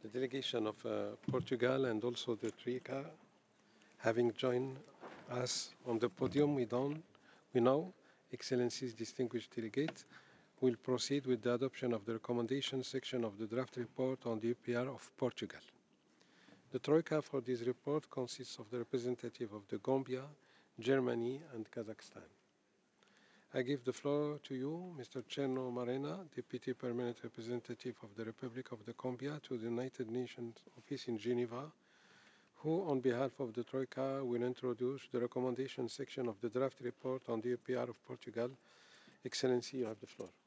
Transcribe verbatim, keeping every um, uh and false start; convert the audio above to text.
the delegation of uh, Portugal and also the Troika having joined us on the podium. We, don't, we now, Excellencies, distinguished delegates, will proceed with the adoption of the recommendation section of the draft report on the U P R of Portugal. The Troika for this report consists of the representative of the Gambia, Germany, and Kazakhstan. I give the floor to you, Mister Cherno Marena, Deputy Permanent Representative of the Republic of the Gambia to the United Nations Office in Geneva, who, on behalf of the Troika, will introduce the recommendation section of the draft report on the U P R of Portugal. Excellency, you have the floor.